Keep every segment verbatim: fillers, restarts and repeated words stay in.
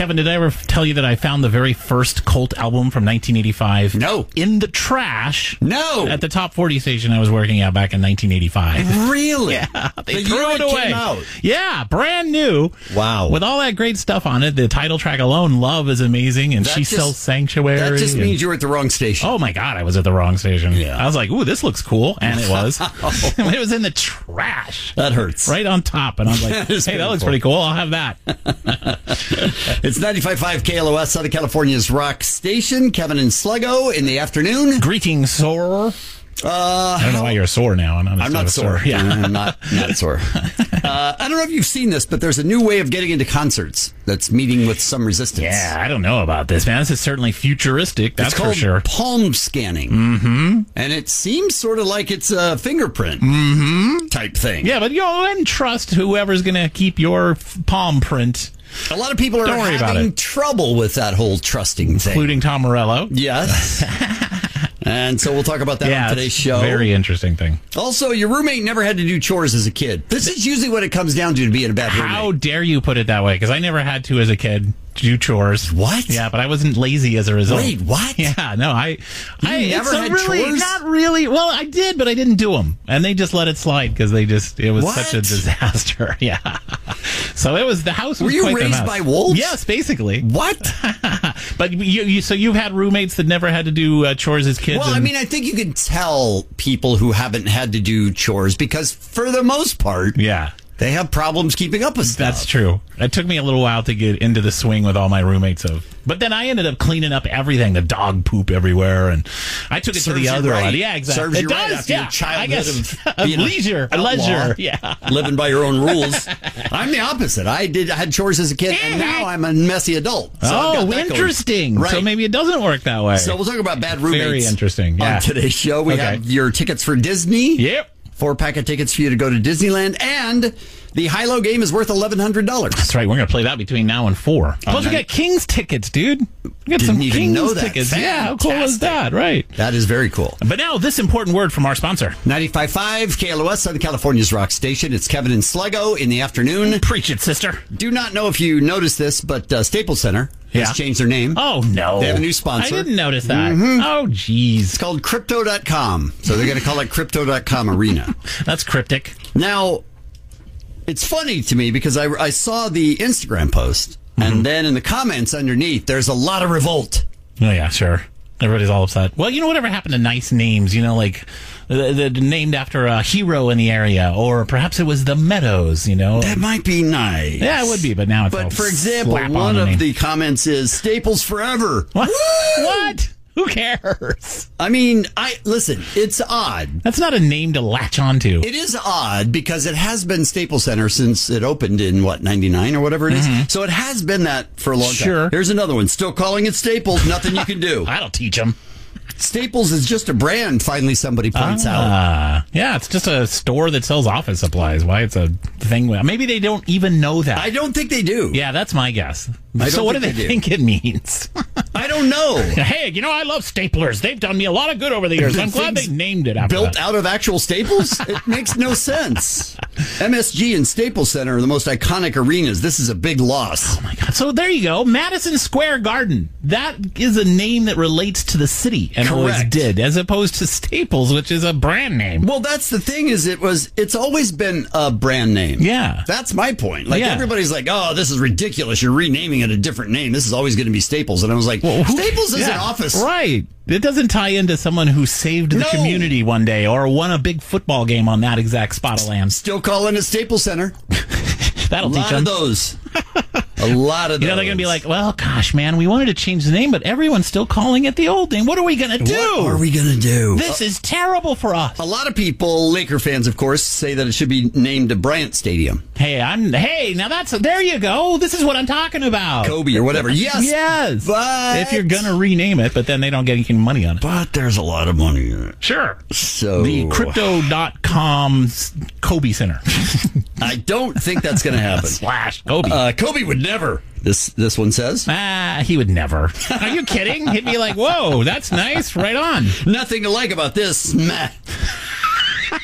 Kevin, did I ever tell you that I found the very first Cult album from nineteen eighty-five? No. In the trash. No. At the top forty station I was working at back in nineteen eighty-five. Really? Yeah. They The threw year it it away. came out. Yeah, brand new. Wow. With all that great stuff on it. The title track alone, Love, is amazing. And That She just- Sells Sanctuary. That just and- means you were at the wrong station. Oh, my God, I was at the wrong station. Yeah. I was like, ooh, this looks cool. And it was. It was in the trash. That hurts. Right on top. And I was like, That hey, is that looks painful. pretty cool. I'll have that. It's ninety-five point five K L O S, Southern California's rock station. Kevin and Sluggo in the afternoon. Greetings, sore. Uh, I don't know why you're sore now. I'm not, I'm not sore. Yeah. I'm not, not sore. Uh, I don't know if you've seen this, but there's a new way of getting into concerts that's meeting with some resistance. Yeah, I don't know about this, man. This is certainly futuristic, that's it's called for sure. palm scanning. Mm-hmm. And it seems sort of like it's a fingerprint mm-hmm. type thing. Yeah, but you know, and trust whoever's going to keep your f- palm print, A lot of people are Don't worry about having it. trouble with that whole trusting thing. including Tom Morello. Yes. And so we'll talk about that Yeah, on today's it's show. a very interesting thing. Also, your roommate never had to do chores as a kid. This is usually what it comes down to to be a bad roommate. How dare you put it that way? Because I never had to as a kid do chores. What? Yeah, but I wasn't lazy as a result. Wait, what? Yeah, no, I. I You never it's a had really, chores? Not really. Well, I did, but I didn't do them, and they just let it slide because they just it was What? such a disaster. Yeah. So it was the house. Was Were you quite the raised mess. by wolves? Yes, basically. What? But you, you, so you've had roommates that never had to do uh, chores as kids. Well, I and- mean, I think you can tell people who haven't had to do chores because, for the most part, yeah. they have problems keeping up with stuff. That's true. It took me a little while to get into the swing with all my roommates of, but then I ended up cleaning up everything, the dog poop everywhere, and I took it Serves to the you other right. one. Yeah, exactly. Serves it you does. right after yeah, your childhood I guess of of being a leisure, outlaw. leisure. Yeah. Living by your own rules. I'm the opposite. I did. I had chores as a kid, and now I'm a messy adult. So I've got Oh, that going. interesting. Right. So maybe it doesn't work that way. So we'll talk about bad roommates. Very interesting. Yeah. On today's show, we Okay. have your tickets for Disney. Yep. Four pack of tickets for you to go to Disneyland, and the high-low game is worth eleven hundred dollars. That's right. We're going to play that between now and four. Plus, we night. got Kings tickets, dude. We got Didn't some even Kings know that. tickets. Yeah, how cool is that? Right. That is very cool. But now, this important word from our sponsor. ninety-five point five K L O S, Southern California's rock station. It's Kevin and Sluggo in the afternoon. Preach it, sister. Do not know if you noticed this, but uh, Staples Center has Yeah. changed their name. Oh, no. They have a new sponsor. I didn't notice that. Mm-hmm. Oh, jeez. It's called Crypto dot com. So they're going to call it Crypto dot com Arena. That's cryptic. Now, it's funny to me because I, I saw the Instagram post, and then in the comments underneath, there's a lot of revolt. Oh, yeah, sure. Everybody's all upset. Well, you know, whatever happened to nice names, you know, like the, the, named after a hero in the area, or perhaps it was the Meadows, you know? That might be nice. Yeah, it would be, but now it's all But for example, slap on one the of name. the comments is Staples Forever. What? Woo! What? Who cares? I mean, I listen, it's odd. That's not a name to latch onto. It is odd because it has been Staples Center since it opened in, what, ninety-nine or whatever it is? So it has been that for a long time. Sure. Here's another one. Still calling it Staples. Nothing you can do. That'll teach them. Staples is just a brand, finally somebody points out. Ah, yeah, it's just a store that sells office supplies. Why it's a thing? Maybe they don't even know that. I don't think they do. Yeah, that's my guess. I So don't what do think they, they do. think it means? I don't know. Hey, you know, I love staplers. They've done me a lot of good over the years. I'm glad they Things named it after Built that. out of actual staples? It makes no sense. M S G and Staples Center are the most iconic arenas. This is a big loss. Oh my God. So there you go. Madison Square Garden. That is a name that relates to the city and always Correct. did, as opposed to Staples, which is a brand name. Well, that's the thing is it was, it's always been a brand name. Yeah. That's my point. Like Yeah. everybody's like, oh, this is ridiculous. You're renaming it a different name. This is always going to be Staples. And I was like, Well, who- Staples is yeah, an office. Right. It doesn't tie into someone who saved the No. community one day or won a big football game on that exact spot of land. Still calling it Staples Center. That'll A teach lot them. of those. A lot of those. You know, they're going to be like, well, gosh, man, we wanted to change the name, but everyone's still calling it the old name. What are we going to do? what are we going to do? This is terrible for us. A lot of people, Laker fans, of course, say that it should be named the Bryant Stadium. Hey, I'm. Hey, now that's there. You go. This is what I'm talking about. Kobe or whatever. Yes. Yes. But If you're gonna rename it, but then they don't get any money on it. But there's a lot of money in it. Sure. So The Crypto dot com Kobe Center I don't think that's going to happen. slash Kobe. Uh, Kobe would never. This this one says ah, he would never. Are you kidding? He'd be like, "Whoa, that's nice. Right on." nothing to like about this. Meh.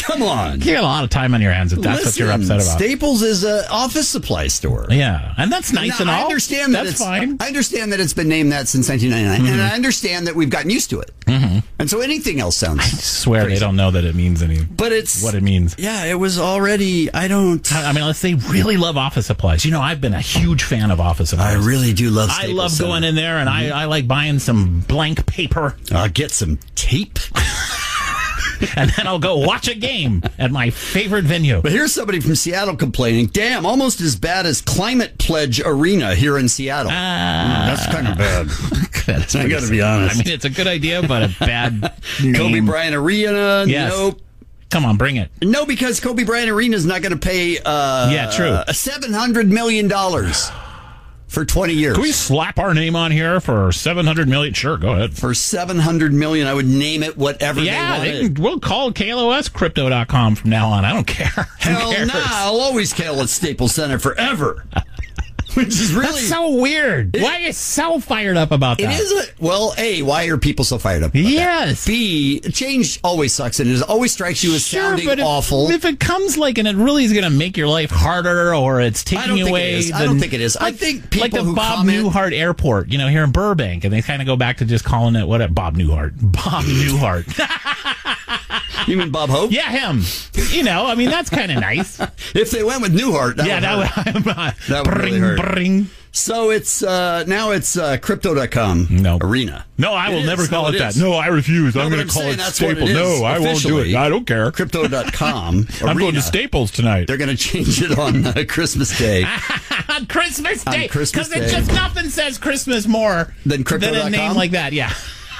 Come on. You got a lot of time on your hands if that's Listen, what you're upset about. Staples is an office supply store. Yeah, and that's nice Now, and all. I understand that that's it's fine. I understand that it's been named that since nineteen ninety-nine, Mm-hmm. and I understand that we've gotten used to it. Mm-hmm. And so anything else sounds. I swear crazy. they don't know that it means any. But it's what it means. Yeah, it was already. I don't. I mean, unless they really love office supplies. You know, I've been a huge fan of office I supplies. really do love. I Staples love Center. going in there, and I, I like buying some blank paper, I'll get some tape. and then I'll go watch a game at my favorite venue. But here's somebody from Seattle complaining. Damn, almost as bad as Climate Pledge Arena here in Seattle. Uh, Mm, that's kind of bad. That's I pretty got to sad. be honest. I mean, it's a good idea, but a bad name. Kobe Bryant Arena. Yes. Nope. Come on, bring it. No, because Kobe Bryant Arena is not going to pay. Uh, Yeah, true. Uh, Seven hundred million dollars for twenty years. Can we slap our name on here for seven hundred million? Sure, go ahead. For seven hundred million, I would name it whatever Yeah, they they wanted. can, we'll call K L O S crypto dot com from now on. I don't care. Who Hell cares? nah, I'll always call it Staples Center forever. Which is really That's so weird. It- Why are you so fired up about it that? is a, well, A, why are people so fired up about Yes. that? B, change always sucks and it always strikes you as sounding but if, awful. if it comes like and it really is going to make your life harder, or it's I don't taking think away, it is. I the- don't think it is. I like- think people like the who Bob comment- Newhart Airport, you know, here in Burbank, and they kind of go back to just calling it what? Bob Newhart. Bob Newhart. You mean Bob Hope? Yeah, him. You know, I mean, that's kind of nice. If they went with Newhart, that yeah, would that hurt. would. That would bring, really hurt. bring. So it's uh, now it's uh, crypto dot com No. Arena. No, I It will is. never call No, it, it that. is. No, I refuse. No, I'm but going I'm to call saying it that's what it Staples. is No, I won't do it. officially. I don't care. crypto dot com Arena. I'm going to Staples tonight. They're going to change it on uh, Christmas Day. on Christmas On Day. Christmas Because Day. it just nothing says Christmas more Than crypto dot com? a name like that. Yeah.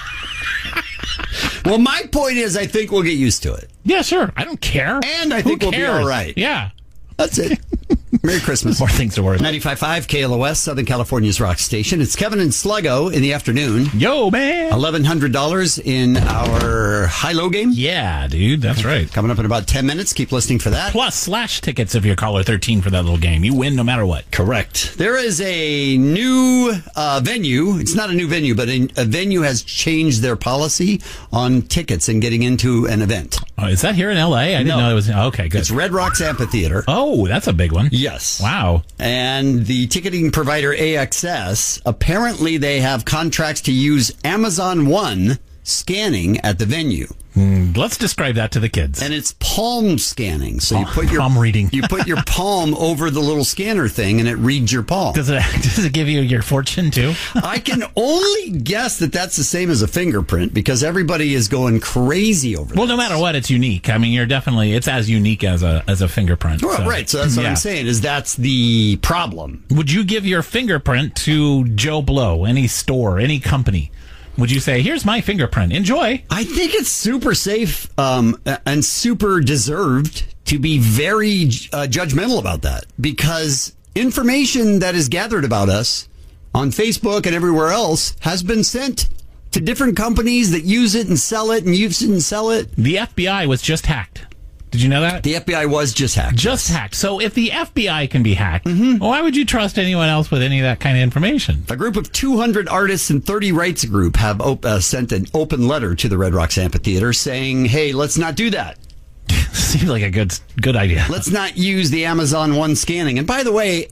Well, my point is, I think we'll get used to it. Yeah, sure. I don't care. And I Who think we'll be cares? all right. Yeah. That's it. Merry Christmas. More things to worry about. ninety-five point five K L O S, Southern California's rock station. It's Kevin and Sluggo in the afternoon. Yo, man. eleven hundred dollars in our high-low game. Yeah, dude. That's right. Coming up in about ten minutes. Keep listening for that. Plus slash tickets if you're caller thirteen for that little game. You win no matter what. Correct. There is a new uh, venue. It's not a new venue, but a, a venue has changed their policy on tickets and getting into an event. Oh, is that here in L A? I didn't No. know it was. Okay, good. It's Red Rocks Amphitheater. Oh, that's a big one. Yes. Wow. And the ticketing provider A X S, apparently they have contracts to use Amazon One scanning at the venue. Mm, let's describe that to the kids. And it's palm scanning. So you Oh, put your palm reading. you put your palm over the little scanner thing and it reads your palm. Does it does it give you your fortune too? I can only guess that that's the same as a fingerprint because everybody is going crazy over Well, that. no matter what, it's unique. I mean, you're definitely it's as unique as a as a fingerprint. Well, right. So that's what yeah. I'm saying is that's the problem. Would you give your fingerprint to Joe Blow, any store, any company? Would you say, "Here's my fingerprint. Enjoy"? I think it's super safe um, and super deserved to be very uh, judgmental about that because information that is gathered about us on Facebook and everywhere else has been sent to different companies that use it and sell it and use it and sell it. The F B I was just hacked. Did you know that? The F B I was just hacked. Just hacked. So if the F B I can be hacked, why would you trust anyone else with any of that kind of information? A group of two hundred artists and thirty rights group have op- uh, sent an open letter to the Red Rocks Amphitheater saying, hey, let's not do that. Seems like a good good idea. Let's not use the Amazon One scanning. And by the way,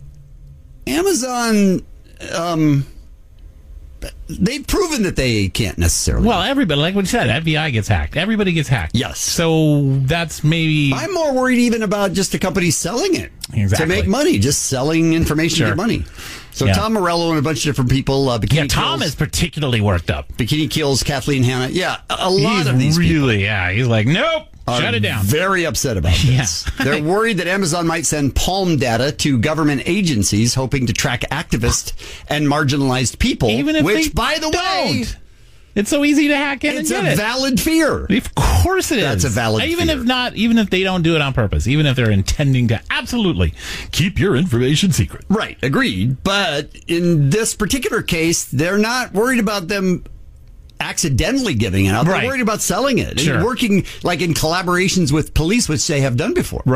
Amazon, um, they've proven that they can't necessarily. Well, everybody, like what you said, F B I gets hacked. Everybody gets hacked. Yes. So that's maybe. I'm more worried even about just the company selling it Exactly. to make money, just selling information Sure. to get money. So Yeah. Tom Morello and a bunch of different people. Uh, Bikini yeah, Tom Kills, is particularly worked up. Bikini Kills, Kathleen Hanna. Yeah, a, a lot He's of these people really, yeah. He's like, nope, are shut it down. very upset about this. Yeah. They're worried that Amazon might send palm data to government agencies hoping to track activists and marginalized people, Even if which, they by the way, don't. It's so easy to hack in it's and a get it. valid fear. Of course it is. That's a valid Even fear. if not, even if they don't do it on purpose, even if they're intending to absolutely keep your information secret. Right, agreed. But in this particular case, they're not worried about them accidentally giving it out. They're Right. worried about selling it Sure. and working like in collaborations with police, which they have done before. Right.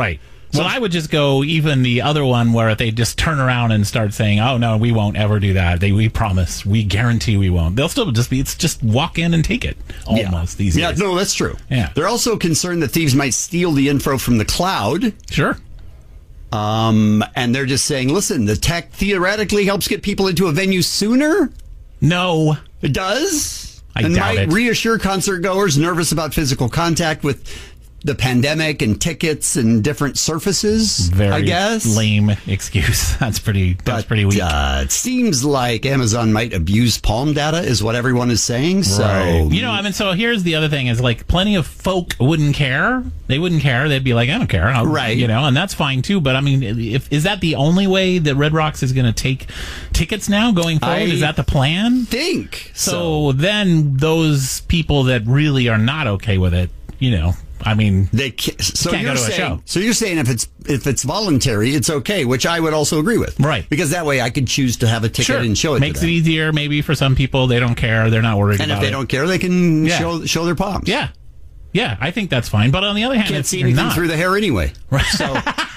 Well, I would just go even the other one where they just turn around and start saying, "Oh no, we won't ever do that. They, we promise, we guarantee we won't." They'll still just be. It's just walk in and take it. Almost yeah. these yeah, days. no, that's true. Yeah, they're also concerned that thieves might steal the info from the cloud. Sure. Um, and they're just saying, listen, the tech theoretically helps get people into a venue sooner. No, it does. I and doubt might it. reassure concert goers nervous about physical contact with the pandemic and tickets and different surfaces. Very I guess lame excuse. That's pretty. That's but, pretty weak. Uh, it seems like Amazon might abuse Palm data, is what everyone is saying. So right. you know, I mean, so here's the other thing: is like plenty of folk wouldn't care. They wouldn't care. They'd be like, I don't care. I'll, right. You know, and that's fine too. But I mean, if is that the only way that Red Rocks is going to take tickets now going forward? I is that the plan? Think so. So Then those people that really are not okay with it, you know. I mean, they can't, so can't you're go to a saying, show. So you're saying if it's if it's voluntary, it's okay, which I would also agree with, right? Because that way I could choose to have a ticket sure. and show it. Makes to them. it easier, maybe for some people. They don't care. They're not worried. And about if they it. don't care, they can Yeah. show show their palms. Yeah, yeah. I think that's fine. But on the other hand, Can't if see you're anything not, through the hair anyway. Right. So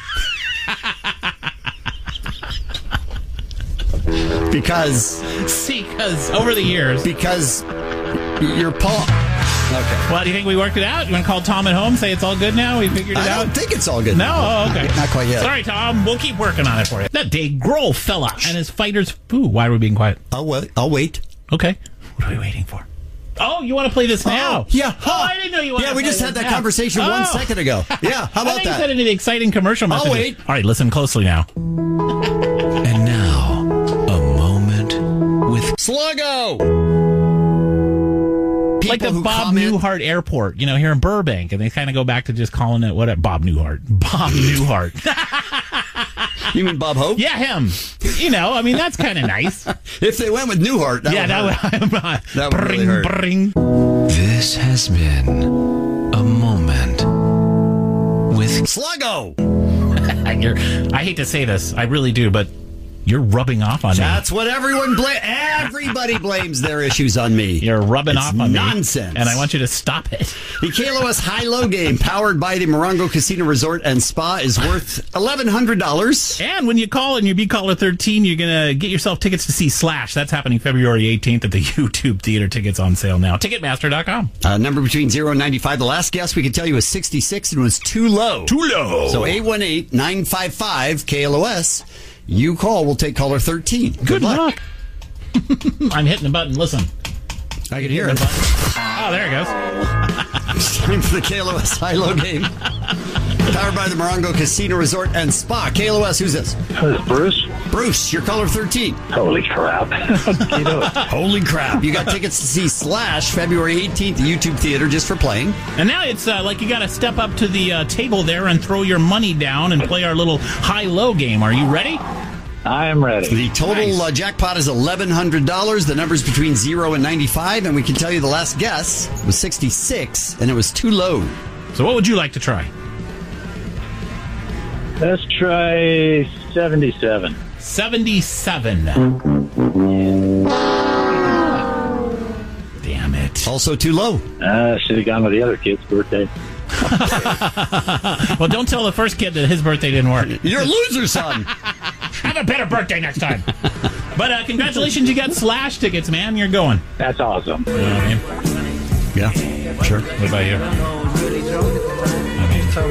because see, because over the years, because your palm. Okay. Well, do you think we worked it out? You want to call Tom at home, say it's all good now? We figured it I out? don't think it's all good. No? Oh, okay. Not quite yet. Sorry, Tom. We'll keep working on it for you. That Dave Grohl fella and his fighters. Ooh, why are we being quiet? I'll wait. I'll wait. Okay. What are we waiting for? Oh, you want to play this now? Oh, yeah. Oh, I didn't know you wanted Yeah, to we play just had this that now. conversation oh. one second ago. Yeah, how I about thought you that? said any of the exciting commercial I'll messages. wait. All right, listen closely now. And now, a moment with Sluggo. Like the People who Bob comment- Newhart Airport, you know, here in Burbank, and they kind of go back to just calling it what? Bob Newhart. Bob Newhart. You mean Bob Hope? Yeah, him. You know, I mean, that's kind of nice. If they went with Newhart, that yeah, would that hurt. would, That would really bring, hurt. bring. This has been a moment with Sluggo. You're, I hate to say this, I really do, but you're rubbing off on That's what everyone blames. Everybody blames their issues on me. me. You're rubbing It's off on nonsense. me. And I want you to stop it. The K L O S High-Low game, powered by the Morongo Casino Resort and Spa, is worth eleven hundred dollars. And when you call and you be caller thirteen, you're going to get yourself tickets to see Slash. That's happening February eighteenth at the YouTube Theater. Tickets on sale now. Ticketmaster dot com. Uh, number between zero and ninety-five. The last guess we could tell you was sixty-six and was too low. Too low. So eight one eight, nine five five, K L O S. You call, we'll take caller thirteen. Good, Good luck. I'm hitting the button. Listen. I can hear it. Oh, there it goes. It's time for the K L O S High-Low game. Powered by the Morongo Casino Resort and Spa. K L O S, who's this? This is Bruce. Bruce, you're caller thirteen. Holy crap. How you doing? Holy crap. You got tickets to see Slash February eighteenth at YouTube Theater just for playing. And now it's uh, like you got to step up to the uh, table there and throw your money down and play our little high-low game. Are you ready? I am ready. The total Nice. uh, jackpot is eleven hundred dollars. The number's between zero and ninety-five, and we can tell you the last guess was sixty-six, and it was too low. So what would you like to try? Let's try seventy-seven. seventy-seven. Damn it. Also too low. Uh, should have gone with the other kid's birthday. Well, don't tell the first kid that his birthday didn't work. You're a loser, son. Have a better birthday next time. But uh, congratulations, you got Slash tickets, man. You're going. That's awesome. You know what I mean? Yeah, sure. What about you? I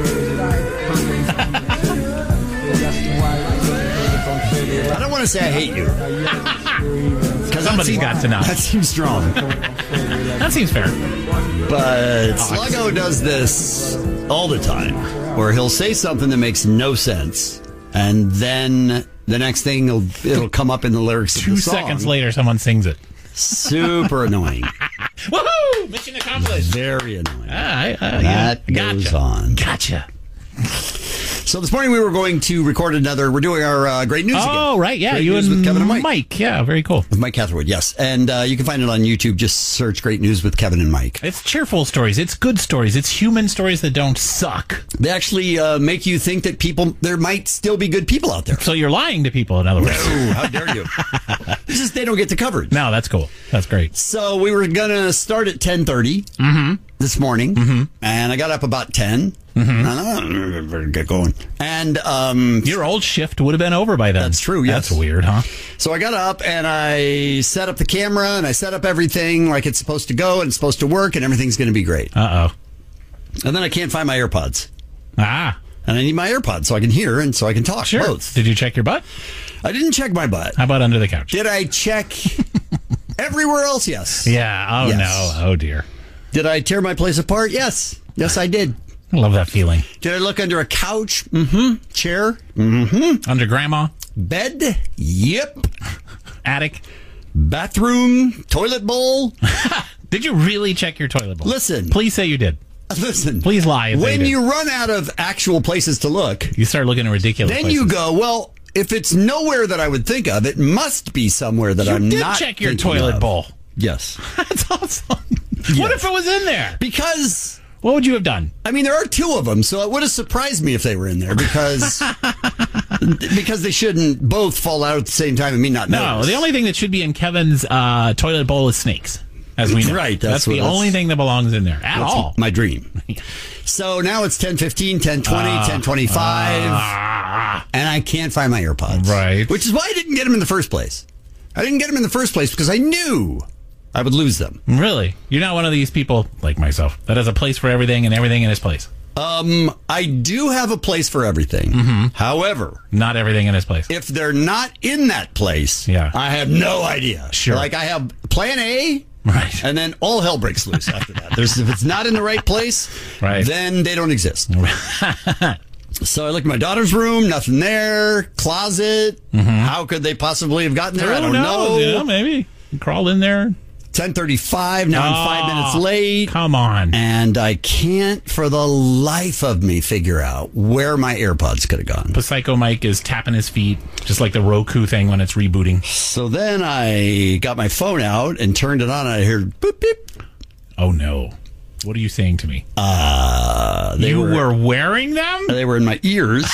mean, I don't want to say I hate you. Because somebody's got to know. That seems strong. That seems fair. But Sluggo does this all the time, where he'll say something that makes no sense, and then the next thing it'll, it'll come up in the lyrics of Two the song. seconds later, someone sings it. Super annoying. Woohoo! Mission accomplished. Very annoying. Ah, I, uh, yeah. That goes Gotcha. on. Gotcha. So this morning we were going to record another. We're doing our uh, great news again. Oh, right. Yeah. Great you News and with Kevin and Mike. Yeah. Very cool. With Mike Catherwood, yes. And uh, you can find it on YouTube. Just search Great News with Kevin and Mike. It's cheerful stories. It's good stories. It's human stories that don't suck. They actually uh, make you think that people, there might still be good people out there. So you're lying to people, in other words. Oh, how dare you. It's just they don't get the coverage. No, that's cool. That's great. So we were going to start at ten thirty. Mm-hmm. this morning, Mm-hmm. and I got up about ten. Mm-hmm. And, get going. And um, Your old shift would have been over by then. That's true, yes. That's weird, huh? so I got up and I set up the camera and I set up everything like it's supposed to go and it's supposed to work and everything's going to be great. Uh-oh. And then I can't find my AirPods. Ah. And I need my AirPods so I can hear and so I can talk. Sure. Both. Did you check your butt? I didn't check my butt. How about under the couch? Did I check everywhere else? Yes. Yeah. Oh, Yes. no. Oh, dear. Did I tear my place apart? Yes. Yes, I did. I love that feeling. Did I look under a couch? Mm-hmm. Chair? Mm-hmm. Under grandma? Bed? Yep. Attic? Bathroom? Toilet bowl? Did you really check your toilet bowl? Listen. Please say you did. Listen. Please lie and say When you did. you run out of actual places to look, You start looking at ridiculous then places. you go, well, if it's nowhere that I would think of, it must be somewhere that You I'm did not check your thinking toilet of. bowl. Yes. That's awesome. What if it was in there? Because... What would you have done? I mean, there are two of them, so it would have surprised me if they were in there because because they shouldn't both fall out at the same time and me not No, notice. the only thing that should be in Kevin's uh, toilet bowl is snakes, as we know. Right, That's, that's the what- that's- only thing that belongs in there at That's all. my dream. So now it's ten fifteen, ten twenty, ten twenty-five, Ah, and I can't find my AirPods. Right. Which is why I didn't get them in the first place. I didn't get them in the first place because I knew I would lose them. really? You're not one of these people, like myself, that has a place for everything and everything in its place. Um, I do have a place for everything. Mm-hmm. However, Not everything in its place. if they're not in that place, Yeah. I have no idea. Sure. Like I have plan A, Right. and then all hell breaks loose after that. There's if it's not in the right place, Right. then they don't exist. So I looked at my daughter's room, nothing there. Closet, how could they possibly have gotten there? I Who don't knows? know. Yeah, maybe. You crawl in there. ten thirty-five, now I'm five Oh, minutes late. Come on. And I can't for the life of me figure out where my AirPods could have gone. Psycho Mike is tapping his feet, just like the Roku thing when it's rebooting. So then I got my phone out and turned it on and I heard boop, beep. Oh, no. What are you saying to me? Uh, they you were, were wearing them? they were in my ears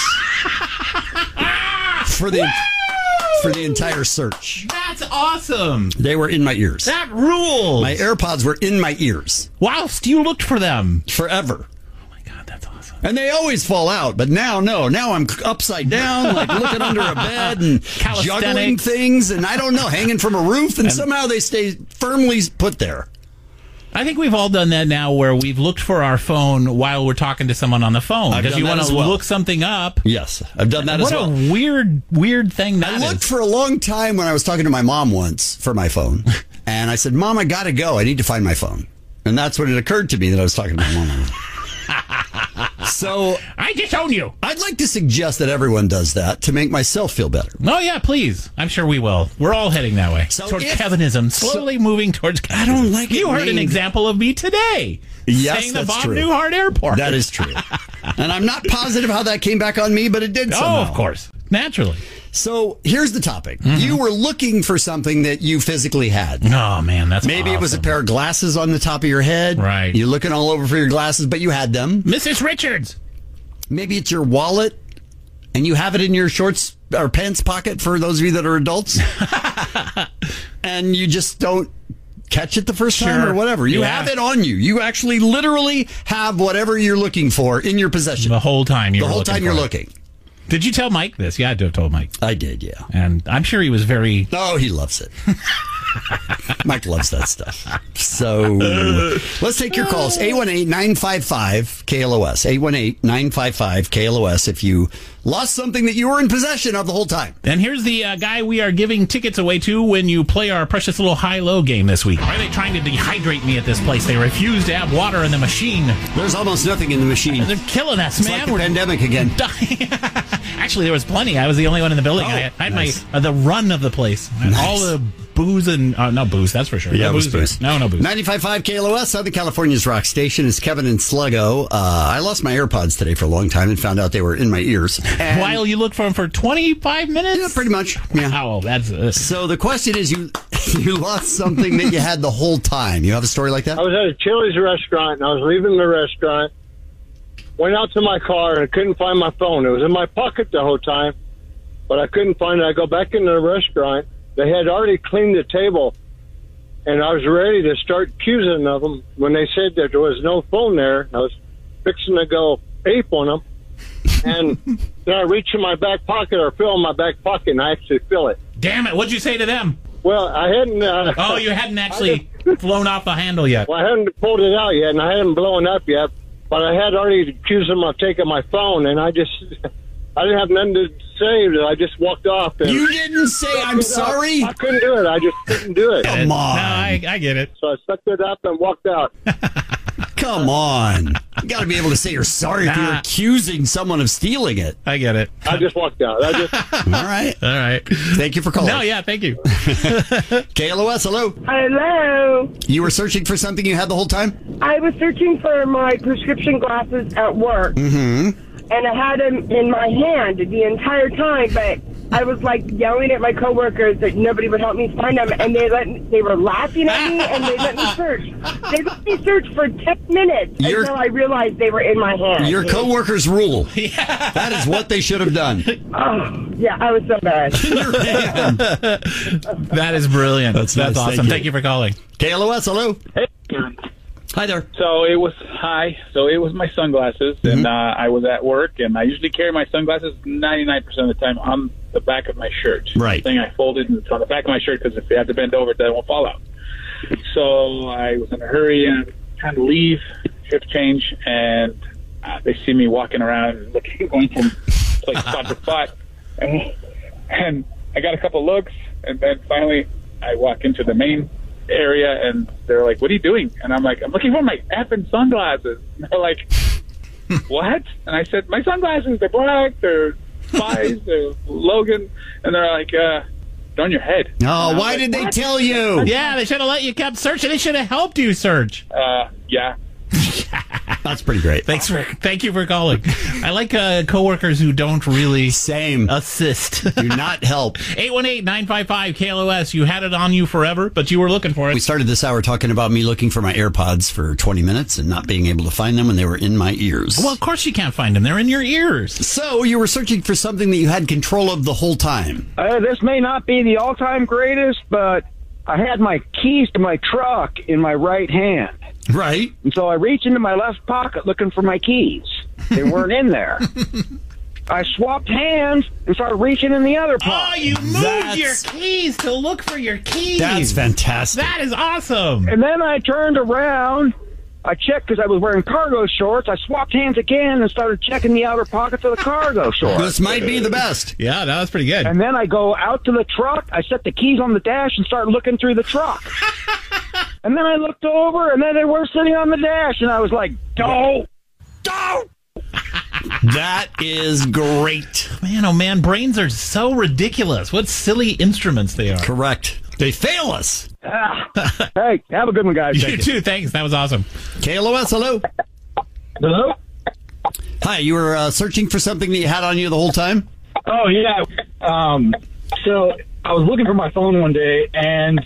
for the for the entire search. That's awesome. They were in my ears. That rules. My AirPods were in my ears Whilst you looked for them. forever. Oh, my God, that's awesome. And they always fall out, but now, no. Now I'm upside down, like looking under a bed and Calisthenics. juggling things, and I don't know, hanging from a roof, and somehow they stay firmly put there. I think we've all done that now where we've looked for our phone while we're talking to someone on the phone. I've Because done you that want as to well. look something up. Yes, I've done that What as well. a weird, weird thing that I looked is. for a long time when I was talking to my mom once for my phone, and I said, "Mom, I gotta go. I need to find my phone." And that's when it occurred to me that I was talking to my mom. So I disown you. I'd like to suggest that everyone does that to make myself feel better. Oh, yeah, please. I'm sure we will. We're all heading that way. So towards if- Kevinism. Slowly moving towards Kevinism. I don't like it You heard an named- example of me today. Yes, saying the that's Bob true. Newhart Airport. That is true. And I'm not positive how that came back on me, but it did somehow. Oh, of course. Naturally. So here's the topic. You were looking for something that you physically had. Oh, man, that's Maybe it was a awesome. pair of glasses on the top of your head. Right. You're looking all over for your glasses, but you had them. Missus Richards. Maybe it's your wallet and you have it in your shorts or pants pocket for those of you that are adults. And you just don't catch it the first time Sure. or whatever. You Yeah. have it on you. You actually literally have whatever you're looking for in your possession. The whole time you The were whole looking time you're for it. looking. Did you tell Mike this? Yeah, I had to have told Mike. I did, yeah. And I'm sure he was very... Oh, he loves it. Mike loves that stuff. So let's take your calls. eight one eight, nine five five, K L O S. eight one eight, nine five five, K L O S if you lost something that you were in possession of the whole time. And here's the uh, guy we are giving tickets away to when you play our precious little high-low game this week. Why are they trying to dehydrate me at this place? They refuse to have water in the machine. There's almost nothing in the machine. They're killing us, It's man. like the We're pandemic again. dying. Actually, there was plenty. I was the only one in the building. Oh, I had, I had nice. my uh, the run of the place. I had Nice. All the booze and... Uh, no booze, that's for sure. Yeah, no it was booze. booze. No, no booze. ninety-five point five K L O S, Southern California's rock station. Is Kevin and Sluggo. Uh, I lost my AirPods today for a long time and found out they were in my ears. And While you look for them for twenty-five minutes? yeah, pretty much. Yeah. Wow, that's... Uh, So the question is, you you lost something that you had the whole time. You have a story like that? I was at a Chili's restaurant, and I was leaving the restaurant, went out to my car, and I couldn't find my phone. It was in my pocket the whole time, but I couldn't find it. I go back into the restaurant. They had already cleaned the table, and I was ready to start accusing of them when they said that there was no phone there. I was fixing to go ape on them, and then I reach in my back pocket or feel in my back pocket, and I actually feel it. Damn it! What'd you say to them? Well, I hadn't. Uh, Oh, you hadn't actually flown off the handle yet. Well, I hadn't pulled it out yet, and I hadn't blown up yet, but I had already accused them of taking my phone, and I just, I didn't have nothing to say. I just walked off. And You didn't say I'm sorry? I couldn't do it. I just couldn't do it. Come on. No, I, I get it. So I sucked it up and walked out. Come on. You got to be able to say you're sorry if you're Nah. accusing someone of stealing it. I get it. I just walked out. I just. All right. All right. Thank you for calling. No, yeah, thank you. K L O S, hello. Hello. You were searching for something you had the whole time? I was searching for my prescription glasses at work, Mm-hmm. and I had them in my hand the entire time, but I was like yelling at my coworkers that nobody would help me find them, and they let me, they were laughing at me, and they let me search. They let me search for ten minutes Your- until I realized they were in my hand. Your coworkers rule. Yeah. That is what they should have done. Oh, yeah, I was so bad. That is brilliant. That's That's, nice. awesome. Thank Thank you. you. for calling. K L O S, hello. Hey. Hi there. So it was hi. So it was my sunglasses, and uh, I was at work, and I usually carry my sunglasses ninety-nine percent of the time on the back of my shirt. Right. Thing I folded, and it's on the back of my shirt because if you have to bend over, it won't fall out. So I was in a hurry and trying to leave, shift change, and uh, they see me walking around, looking, going from like spot to spot, and, and I got a couple looks, and then finally I walk into the main area, and they're like, "What are you doing?" And I'm like, "I'm looking for my effing sunglasses." And they're like, "What?" And I said, "My sunglasses, they're black, they're Spies, they're Logan." And they're like, uh, "They're on your head." Oh, And why I'm did like, they "What?" tell you? Yeah, they should have let you kept searching. They should have helped you search. Uh, yeah. That's pretty great. Thanks for thank you for calling. I like uh, coworkers who don't really Same. assist. Do not help. eight one eight, nine five five, K L O S. You had it on you forever, but you were looking for it. We started this hour talking about me looking for my AirPods for twenty minutes and not being able to find them when they were in my ears. Well, of course you can't find them. They're in your ears. So you were searching for something that you had control of the whole time. Uh, this may not be the all-time greatest, but I had my keys to my truck in my right hand. Right. And so I reached into my left pocket looking for my keys. They weren't in there. I swapped hands and started reaching in the other Oh, pocket. you moved That's- your keys to look for your keys. That's fantastic. That is awesome. And then I turned around. I checked because I was wearing cargo shorts. I swapped hands again and started checking the outer pockets of the cargo shorts. This might be the best. Yeah, that was pretty good. And then I go out to the truck. I set the keys on the dash and start looking through the truck. And then I looked over, and then they were sitting on the dash, and I was like, "Don't, don't!" That is great. Man, oh man, brains are so ridiculous. What silly instruments they are. Correct. They fail us. Hey, have a good one, guys. You too. Thanks. That was awesome. K L O S, hello. Hello? Hi, you were uh, searching for something that you had on you the whole time? Oh, yeah. Um, so I was looking for my phone one day, and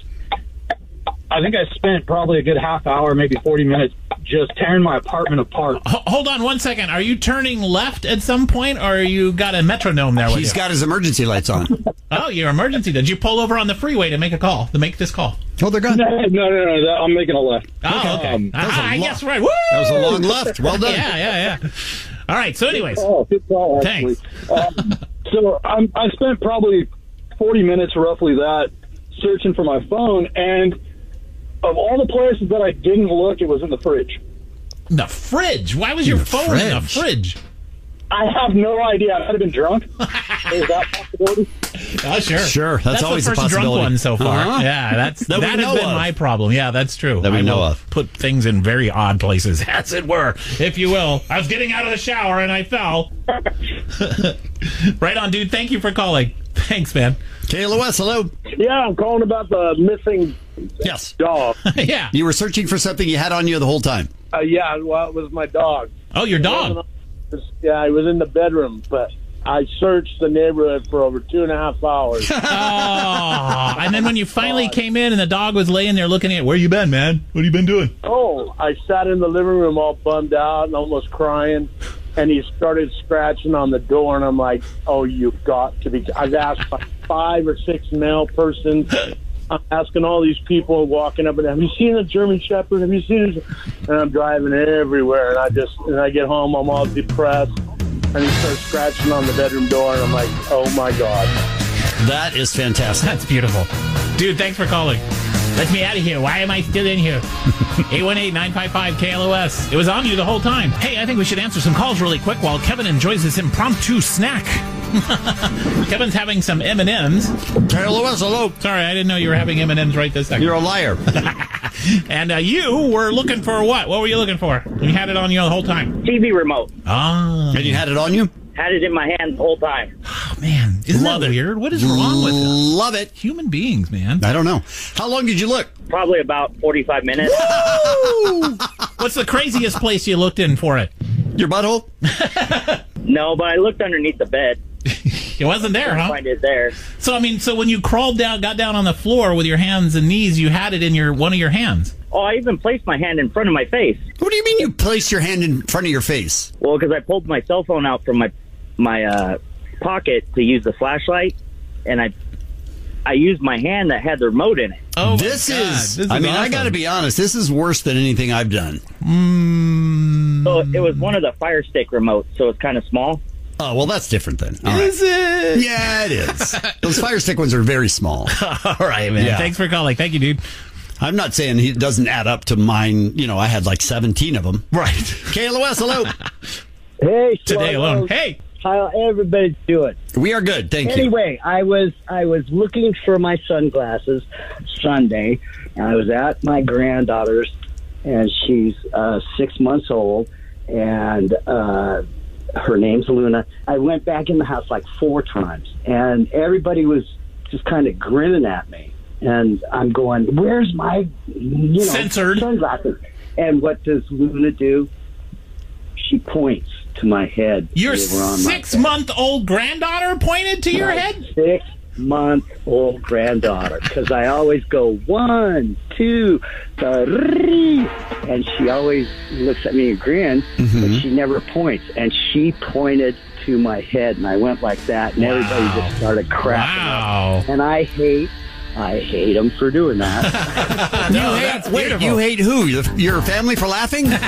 I think I spent probably a good half hour, maybe forty minutes, just tearing my apartment apart. H- hold on one second. Are you turning left at some point, or you got a metronome there with He's you? got his emergency lights on. Oh, your emergency. Did you pull over on the freeway to make a call, to make this call? Oh, they're gone. No, no, no, no that, I'm making a left. Oh, okay. Um, that was a Ah, I lo- guess right. Woo! That was a long left. Well done. Yeah, yeah, yeah. All right. So, anyways, Oh, good call, actually. Um, so I'm, I spent probably forty minutes, roughly that, searching for my phone, and of all the places that I didn't look, it was in the fridge. the fridge. Why was your the phone in the fridge? fridge? I have no idea. I might have been drunk. Is that a possibility? Oh, sure. Sure, that's always the a first drunk possibility. one so far. Uh-huh. Yeah, that's That that, we has know been of. my problem. Yeah, that's true. That we I know will of. Put things in very odd places, as it were, if you will. I was getting out of the shower and I fell. Right on, dude. Thank you for calling. Thanks, man. K L O S, hello. Yeah, I'm calling about the missing Yes. dog. Yeah. You were searching for something you had on you the whole time. Uh, yeah, well, it was my dog. Oh, your dog. Yeah, I was in the bedroom, but I searched the neighborhood for over two and a half hours. Oh, and then when you finally came in and the dog was laying there looking at, where you been, man? What have you been doing? Oh, I sat in the living room all bummed out and almost crying, and he started scratching on the door, and I'm like, oh, you've got to be... I've asked like five or six male persons, I'm asking all these people walking up and have you seen a German Shepherd? Have you seen it? And I'm driving everywhere, and I just and I get home, I'm all depressed, and he starts scratching on the bedroom door, and I'm like, oh my god. That is fantastic. That's beautiful. Dude, thanks for calling. Let me out of here. Why am I still in here? eight one eight, nine five five, K L O S. It was on you the whole time. Hey, I think we should answer some calls really quick while Kevin enjoys this impromptu snack. Kevin's having some M and M's. K L O S, hello. Sorry, I didn't know you were having M and M's right this second. You're a liar. And uh, you were looking for what? What were you looking for? You had it on you the whole time. T V remote. Ah. And you had it on you? Had it in my hand the whole time. Oh, man. Isn't Love that it. weird? What is wrong with us? Love it. Human beings, man. I don't know. How long did you look? Probably about forty-five minutes. What's the craziest place you looked in for it? Your butthole? No, but I looked underneath the bed. It wasn't there, I huh? find it there. So, I mean, so when you crawled down, got down on the floor with your hands and knees, you had it in your one of your hands. Oh, I even placed my hand in front of my face. What do you mean you placed your hand in front of your face? Well, because I pulled my cell phone out from my my uh, pocket to use the flashlight, and I I used my hand that had the remote in it. Oh, this my God. is, This is I mean, I awesome. got to be honest, this is worse than anything I've done. Mm. So it was one of the Fire Stick remotes, so it's kind of small. Oh, well, that's different then. All Is right. it? Yeah, it is. Those Fire Stick ones are very small. All right, man. Yeah. Thanks for calling. Thank you, dude. I'm not saying he doesn't add up to mine. You know, I had like seventeen of them. Right. K L O S, hello. Hey, Today Swallows. alone. Hey. How everybody's doing? We are good, thank you. Anyway, I was I was looking for my sunglasses Sunday, and I was at my granddaughter's, and she's uh, six months old, and uh, her name's Luna. I went back in the house like four times, and everybody was just kind of grinning at me, and I'm going, "Where's my you know Censored. sunglasses?" And what does Luna do? She points to my head. Your They were on my bed. six-month-old granddaughter pointed to your My head? Six-month-old granddaughter, because I always go one, two, three, and she always looks at me and grins, Mm-hmm. but she never points. And she pointed to my head, and I went like that, and everybody Wow. just started cracking Wow. up. And I hate, I hate them for doing that. No, that's Wait, beautiful. you hate who? Your, your family for laughing? no,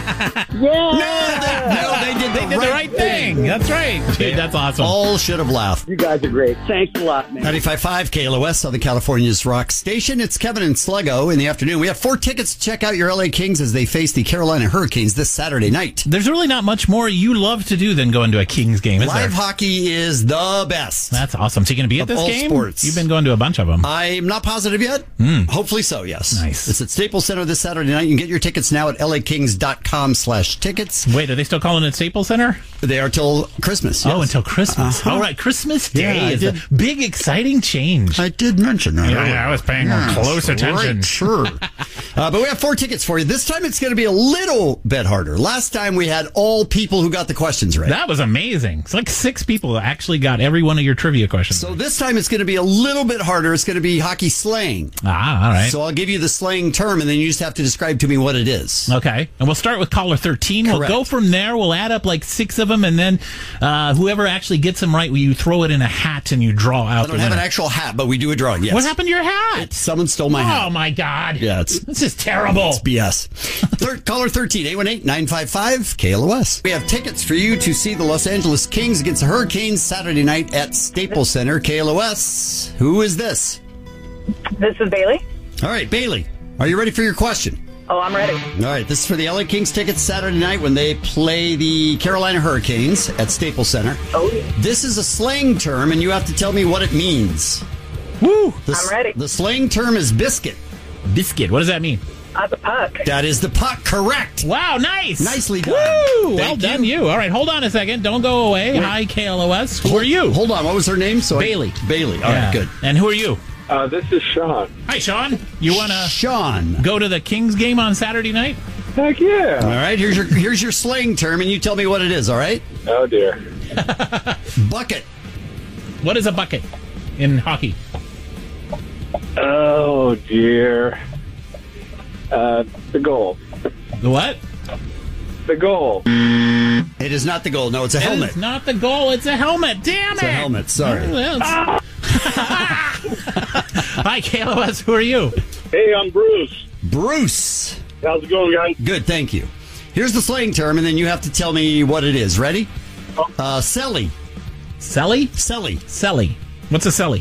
yeah, they, no, they did the, They did the right thing. That's right. Dude, that's awesome. All should have laughed. you guys are great. Thanks a lot, man. ninety-five point five K L O S, Southern California's rock station. It's Kevin and Sluggo in the afternoon. We have four tickets to check out your L A Kings as they face the Carolina Hurricanes this Saturday night. There's really not much more you love to do than go into a Kings game, is Live there? hockey is the best. That's awesome. So you going to be at Of this all game? sports. You've been going to a bunch of them. I'm not positive yet. Hopefully so, yes. Nice. It's at Staples Center this Saturday night. You can get your tickets now at lakings.com slash tickets. Wait, are they still calling it Staples Center? They are till Christmas. Oh, yes. until Christmas. Uh-huh. All right, Christmas Day Yeah, I is did- a big, exciting change. I did mention that. Yeah, earlier. I was paying close attention. Right, sure. uh, but we have four tickets for you. This time it's going to be a little bit harder. Last time we had all people who got the questions right. That was amazing. It's like six people actually got every one of your trivia questions. So this time it's going to be a little bit harder. It's going to be hockey slang. Ah, all right. So I'll give you the slang term, and then you just have to describe to me what it is. Okay, and we'll start with caller thirteen. We'll Correct. go from there. We'll add up like six of them, and then uh, whoever actually gets them right, you throw it in a hat and you draw out I the don't have an winner. actual hat, but we do a drawing, yes. What happened to your hat? Someone stole my hat. Oh my God! Yeah, it's This is terrible. It's B S. Third, caller thirteen, eight one eight, nine five five, K L O S. We have tickets for you to see the Los Angeles Kings against the Hurricanes Saturday night at Staples Center, K L O S. Who is this? This is Bailey. All right, Bailey, are you ready for your question? Oh, I'm ready. All right, this is for the L A Kings tickets Saturday night when they play the Carolina Hurricanes at Staples Center. Oh, yeah. This is a slang term, and you have to tell me what it means. Woo! The, I'm ready. The slang term is biscuit. Biscuit. What does that mean? At the puck. That is the puck, correct. Wow, nice. Nicely done. Woo! Well Thank done, you. All right, hold on a second. Don't go away. Hi, K L O S. Who are you? Hold on, what was her name? So I- Bailey. Bailey. All Yeah. right, good. And who are you? Uh, this is Sean. Hi, Sean. You want to Sean. go to the Kings game on Saturday night? Heck yeah. All right, here's your here's your slang term, and you tell me what it is. All right. Oh, dear. Bucket. What is a bucket in hockey? Oh, dear. Uh, the goal. The what? The goal. It is not the goal. No, it's a It helmet. is not the goal. It's a helmet. Damn It's it. a helmet. Sorry. Well, it's- Hi, K L O S. Who are you? Hey, I'm Bruce. Bruce. How's it going, guys? Good, thank you. Here's the slang term, and then you have to tell me what it is. Ready? Uh, Selly. Selly? Selly. Selly. What's a Selly?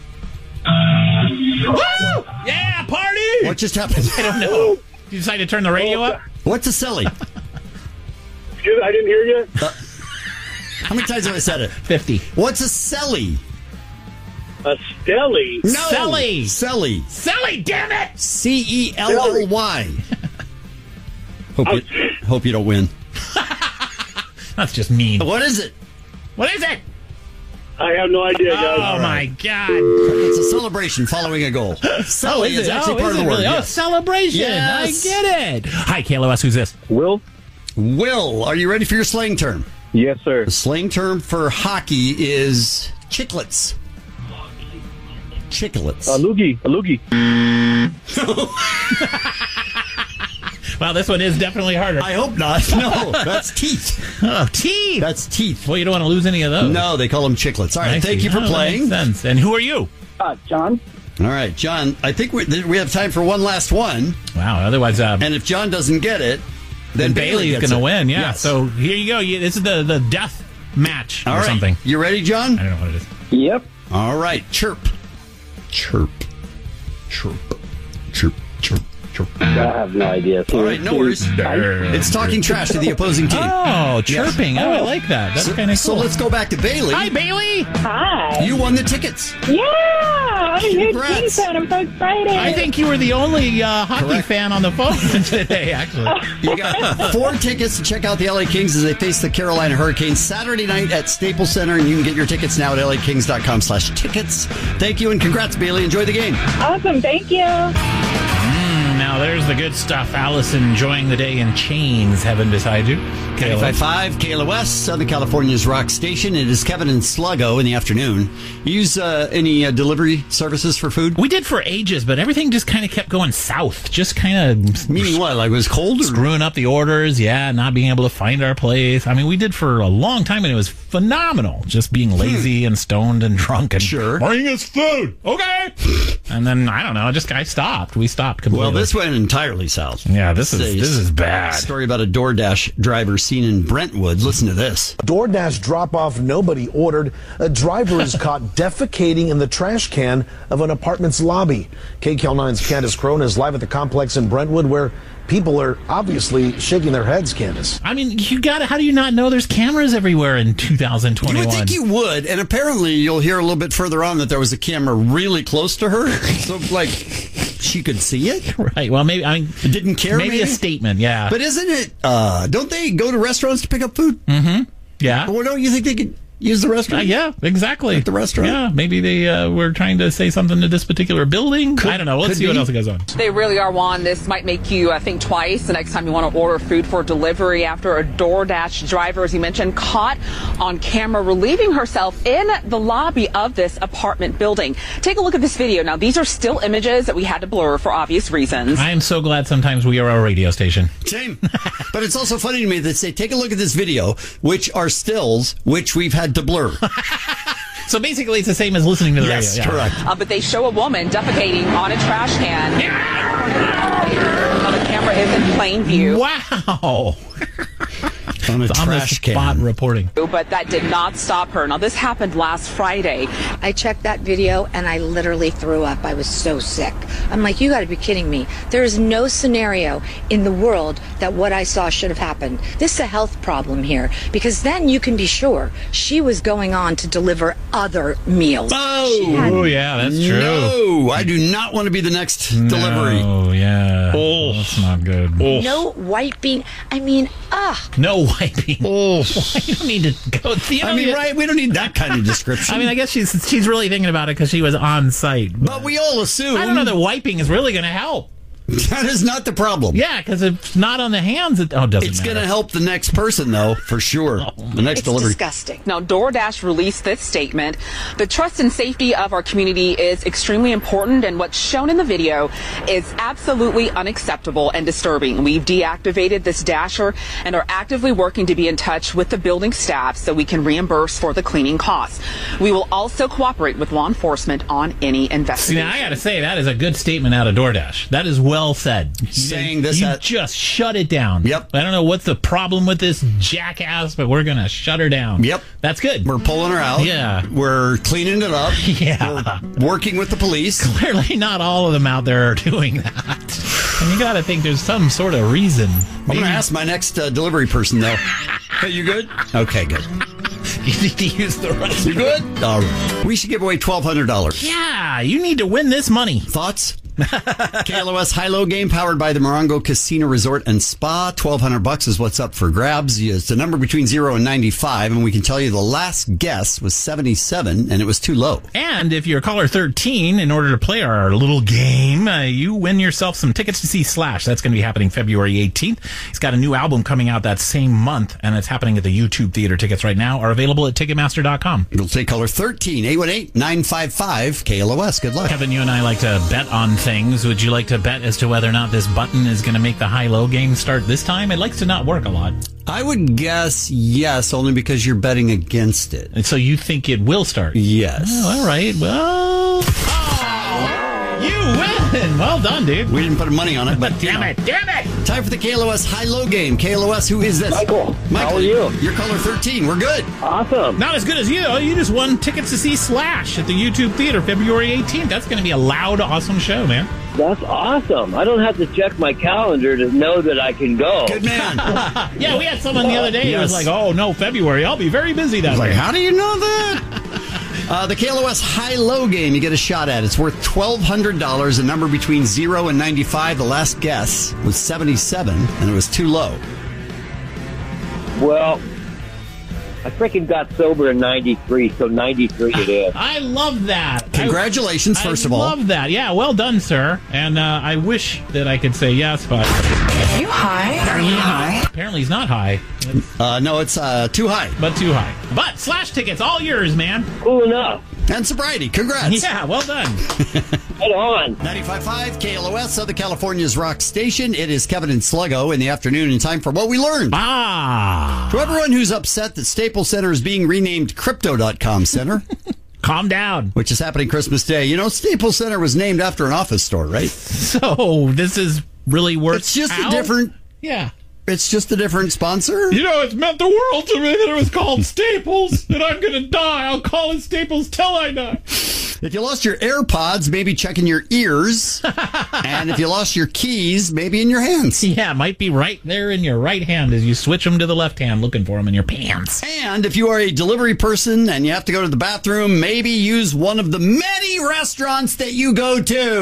Woo! Yeah, party! What just happened? I don't know. You decided to turn the radio up? What's a Selly? Excuse me, I didn't hear you. Uh, how many times have I said it? fifty. What's a Selly? A Stelly? No. Selly. Selly. Selly, damn it! C E L L Y. Hope you, hope you don't win. That's just mean. What is it? What is it? I have no idea, guys. Oh, my God. It's a celebration following a goal. Selly Oh, is is it? actually Oh, part is of the it word. really? Oh, Yes. celebration. Yes. I get it. Hi, K L O S. Who's this? Will? Will, are you ready for your slang term? Yes, sir. The slang term for hockey is chicklets. Chicklets. A loogie. A loogie. Well, this one is definitely harder. I hope not. No, that's teeth. Oh, teeth. That's teeth. Well, you don't want to lose any of those. No, they call them chicklets. All right, I thank see. you for Oh, that playing. makes sense. And who are you? Uh, John? All right, John, I think we, we have time for one last one. Wow, otherwise... Uh, And if John doesn't get it, then then Bailey Bailey's gets going to it. win, yeah. Yes. So here you go. You, this is the, the death match All or right. something. You ready, John? I don't know what it is. Yep. All right, chirp. Chirp. Chirp. Chirp. Chirp. Chirp. I have no idea. All right, no worries. It's talking trash to the opposing team. Oh, chirping. Yes. Oh, I like that. That's So, kind of so cool. let's go back to Bailey. Hi, Bailey. Hi. You won the tickets. Yeah, I'm a huge Congrats. Kings fan. I'm so excited. I think you were the only uh, hockey Correct. fan on the phone today, actually. You got four tickets to check out the L A Kings as they face the Carolina Hurricanes Saturday night at Staples Center, and you can get your tickets now at L A Kings dot com slash tickets. Thank you, and congrats, Bailey. Enjoy the game. Awesome. Thank you. Now, there's the good stuff. Allison enjoying the day in chains, heaven beside you. K L O S. ninety-five point five K L O S, Southern California's rock station. It is Kevin and Sluggo in the afternoon. You use uh, any uh, delivery services for food? We did for ages, but everything just kind of kept going south. Just kind of... Meaning what? Like it was cold? Or? Screwing up the orders, yeah, not being able to find our place. I mean, we did for a long time, and it was phenomenal. Just being lazy and stoned and drunk and Sure. bring us food, okay? And then I don't know, just I stopped. We stopped completely. Well, this went entirely south. yeah, this is It's a this is bad. Story about a DoorDash driver seen in Brentwood. Listen to this. DoorDash drop-off nobody ordered. A driver is caught defecating in the trash can of an apartment's lobby. K C L nine's Candace Crone is live at the complex in Brentwood, where people are obviously shaking their heads, Candace. I mean, you got to How do you not know there's cameras everywhere in two thousand You twenty-one? would think you would, and apparently you'll hear a little bit further on that there was a camera really close to her, so like she could see it. Right. Well, maybe I mean, Didn't care. maybe, Maybe, a statement. Yeah. But isn't it? Uh, don't they go to restaurants to pick up food? mm-hmm. Yeah. Well, don't you think they could use the Uh, restaurant? yeah, exactly. At the restaurant? Yeah, maybe they uh, were trying to say something to this particular building. Could- I don't know. Let's could see what be. else goes on. They really are, Juan. This might make you uh, think twice the next time you want to order food for delivery after a DoorDash driver, as you mentioned, caught on camera relieving herself in the lobby of this apartment building. Take a look at this video. Now, these are still images that we had to blur for obvious reasons. I am so glad sometimes we are a radio station. Same. But it's also funny to me that say, take a look at this video, which are stills, which we've had to blur. So basically, it's the same as listening to the Yes, radio. correct. Uh, but they show a woman defecating on a trash can. Now, the camera is in plain view. Wow. On a It's on the trash spot can. reporting. But that did not stop her. Now, this happened last Friday. I checked that video and I literally threw up. I was so sick. I'm like, you got to be kidding me. There is no scenario in the world that what I saw should have happened. This is a health problem here because then you can be sure she was going on to deliver other meals. Oh, yeah, that's true. No, I do not want to be the next delivery. Oh, yeah. Oh, that's not good. Oh. No wiping. I mean, ah. No wiping. Oh. You don't need to go. You know, I mean, you- right? We don't need that kind of description. I mean, I guess she's she's really thinking about it because she was on site. but we all assume. I don't know that wiping is really going to help. That is not the problem. Yeah, because it's not on the hands. It, oh, it doesn't It's matter. going to help the next person, though, for sure. The next It's delivery. disgusting. Now, DoorDash released this statement. The trust and safety of our community is extremely important, and what's shown in the video is absolutely unacceptable and disturbing. We've deactivated this Dasher and are actively working to be in touch with the building staff so we can reimburse for the cleaning costs. We will also cooperate with law enforcement on any See, investigation. now I got to say, that is a good statement out of DoorDash. That is well said. Saying this You has- just shut it down. Yep. I don't know what's the problem with this jackass, but we're going to shut her down. Yep. That's good. We're pulling her out. Yeah. We're cleaning it up. Yeah. We're working with the police. Clearly not all of them out there are doing that. And you got to think there's some sort of reason. I'm going to ask my next uh, delivery person, though. Hey, you good? Okay, good. You need to use the restroom. You good? All right. We should give away twelve hundred dollars. Yeah, you need to win this money. Thoughts? K L O S High-Low game powered by the Morongo Casino Resort and Spa. twelve hundred bucks is what's up for grabs. It's a number between zero and ninety-five, and we can tell you the last guess was seventy-seven, and it was too low. And if you're caller thirteen, in order to play our little game, uh, you win yourself some tickets to see Slash. That's going to be happening February eighteenth. He's got a new album coming out that same month, and it's happening at the YouTube Theater. Tickets right now are available at Ticketmaster dot com. We'll take caller thirteen, eight one eight, nine five five, K L O S. Good luck. Kevin, you and I like to bet on things. Would you like to bet as to whether or not this button is going to make the high-low game start this time? It likes to not work a lot. I would guess yes, only because you're betting against it. And so you think it will start? Yes. Oh, all right. Well, oh, you win. Well done, dude. We didn't put money on it, but damn it, damn it. Time for the K L O S High-Low game. K L O S, who is this? Michael. Michael, How are you? You're caller thirteen. We're good. Awesome. Not as good as you, though. You just won tickets to see Slash at the YouTube Theater February eighteenth. That's going to be a loud, awesome show, man. That's awesome. I don't have to check my calendar to know that I can go. Good man. Yeah, we had someone the other day who was Yes. like, oh, no, February. I'll be very busy that I was way. like, how do you know that? Uh, the K L O S High-Low game you get a shot at. It's worth twelve hundred dollars, a number between zero and ninety-five. The last guess was seventy-seven, and it was too low. Well, I freaking got sober in ninety-three, so ninety-three it is. I love that. Congratulations, I, first I of all. I love that. Yeah, well done, sir. And uh, I wish that I could say yes, but Are you high? Are you high? apparently he's not high. Uh, no, it's uh, too high. But too high. But Slash tickets, all yours, man. Cool enough. And sobriety. Congrats. Yeah, well done. Right on. ninety-five point five K L O S, Southern California's rock station. It is Kevin and Sluggo in the afternoon in time for What We Learned. Ah. To everyone who's upset that Staples Center is being renamed Crypto dot com Center, Calm down. which is happening Christmas Day. You know, Staples Center was named after an office store, right? So this is really worth It's just out? a different... Yeah. It's just a different sponsor. You know, it's meant the world to me that it was called Staples, and I'm going to die. I'll call it Staples till I die. If you lost your AirPods, maybe check in your ears. And if you lost your keys, maybe in your hands. Yeah, it might be right there in your right hand as you switch them to the left hand, looking for them in your pants. And if you are a delivery person and you have to go to the bathroom, maybe use one of the many restaurants that you go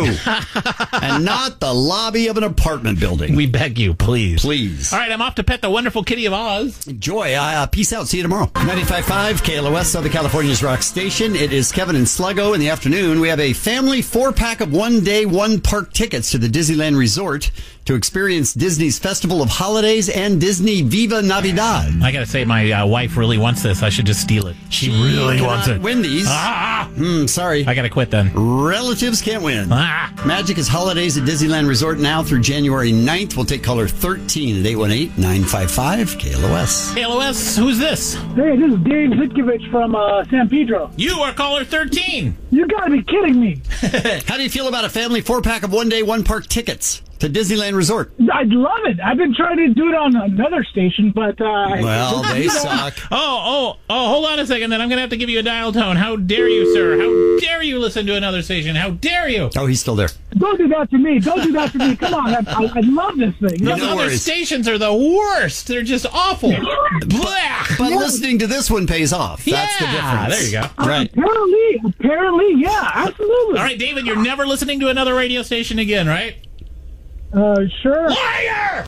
to and not the lobby of an apartment building. We beg you, please. Please. All right, I'm off to pet the wonderful Kitty of Oz. Enjoy. Uh, peace out. See you tomorrow. ninety-five point five K L O S, Southern California's rock station. It is Kevin and Sluggo in the afternoon. We have a family four-pack of one-day, one-park tickets to the Disneyland Resort to experience Disney's Festival of Holidays and Disney Viva Navidad. I got to say, my uh, wife really wants this. I should just steal it. She, really wants it. Win these. Ah! Hmm, sorry. I got to quit then. Relatives can't win. Ah! Magic is holidays at Disneyland Resort now through January ninth. We'll take caller thirteen at eight one eight, nine five five, K L O S. K L O S, who's this? Hey, this is Dave Zitkovich from uh, San Pedro. You are caller thirteen. You gotta be kidding me. How do you feel about a family four-pack of one-day, one-park tickets to Disneyland Resort? I'd love it. I've been trying to do it on another station, but... Uh, Well, they you know, suck. Oh, oh, oh, hold on a second, then I'm going to have to give you a dial tone. How dare you, sir? How dare you listen to another station? How dare you? Oh, he's still there. Don't do that to me. Don't do that to me. Come on. I, I, I love this thing. Those No other worries. stations are the worst. They're just awful. Blah. But listening to this one pays off. That's the Yeah, difference. there you go. Right. Apparently, apparently, yeah, absolutely. All right, David, you're never listening to another radio station again, right? Uh, sure. Liar!